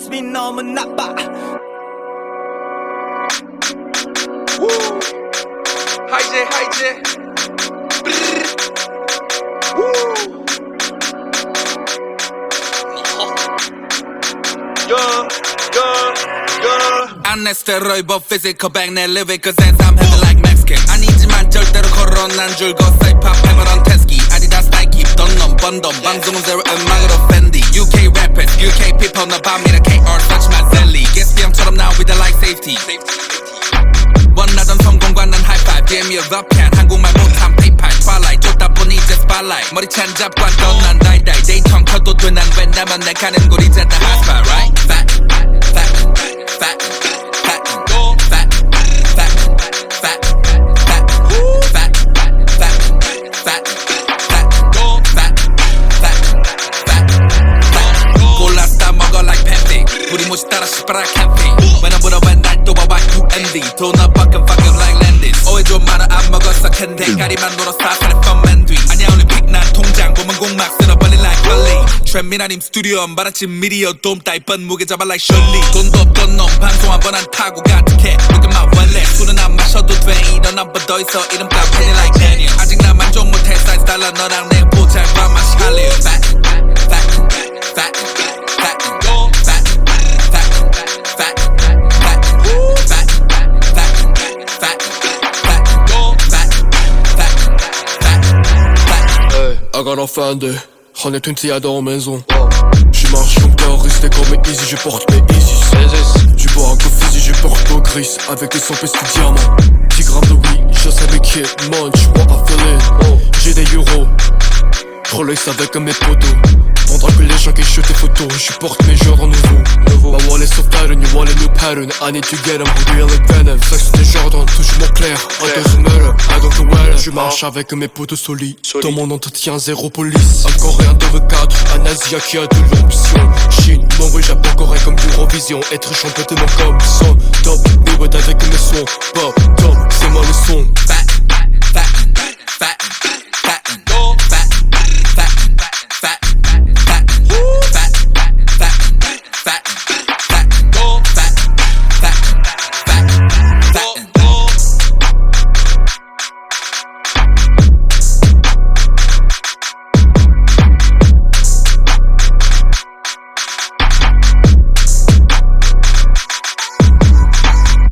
모습이 너무 나빠. 하이제 하이제 안 내 스테로이드 but physical back 내 lyric cause as I'm heavy like Mexican 아니지만 절대로 코로나는 줄고 say pop 해버런 테스키 아디다스 나이키 던넘 번덤 방송은 zero 음악으로 팬디 UK rappers UK people 너 밤이라 KR touch my zelly 게스비형처럼 나 with the like safety 원하던 성공과 난 high-five Damn you're the cat 한국말 못한 페이팔 twilight 쫓다 보니 이제 spotlight 머리 찬 잡관 떠난 다이다이 데이턴 켜도 돼난 왜냐면 내 가는 곳 이제 다 hotspot right? Fat, fat, fat, fat, fat, fat, fat, fat, fat, fat, fat, fat 골라 싸 먹어 like Pepsi 우리 모시 따라 시바라 캠핑 when I'm with a when 날 또 봐봐 you envy 돈 up fucking like Landis 오해 좀 많아 안 먹었어 근데 가리만 놀아 사살의 펌맨 뒤 아니야 올림픽 난 통장 보면 공막 쓸어버리 like Wally 트랩미나님 스튜디오 안 받았지 미디어 돔 따위 뻔 무게 잡아 like Shirley 돈도 없던 놈 방송 한 번 안 타고 가득해 Look at my wallet 술은 안 마셔도 돼 이런 한번 더 있어 이름값 penny like Daniel 아직 나 만족 못해 사이즈 달라 너랑 내 보잘 봐 마시 할래 Fat, fat, fat, fat, fat, fat, fat, fat, fat, I got un fan de 120 à dans maison. J'suis marche comme terroriste comme Easy, je porte mes Isis. Du bois à Coffeezy, je porte au gris avec des 100 pièces de diamants. 10 grammes de weed, je sais mes kids, man, j'bois à filer. J'ai des euros, Rolex avec mes potos. Pendant que les gens qui chutent tes photos, je porte mes genres en nouveau. My wallet so tight and you wallet new pattern. I need to get them, who do you like venom? Flex des Jordan, toujours mon clair. I doesn't matter, I don't know. Je marche avec mes potos solides. Dans mon entretien, zéro police. Un coréen de V4, un Asia qui a de l'ambition. Chine, Mongolie, Japon, Corée comme Eurovision. Être champion de mon comme son top. Be with avec mes sons, pop.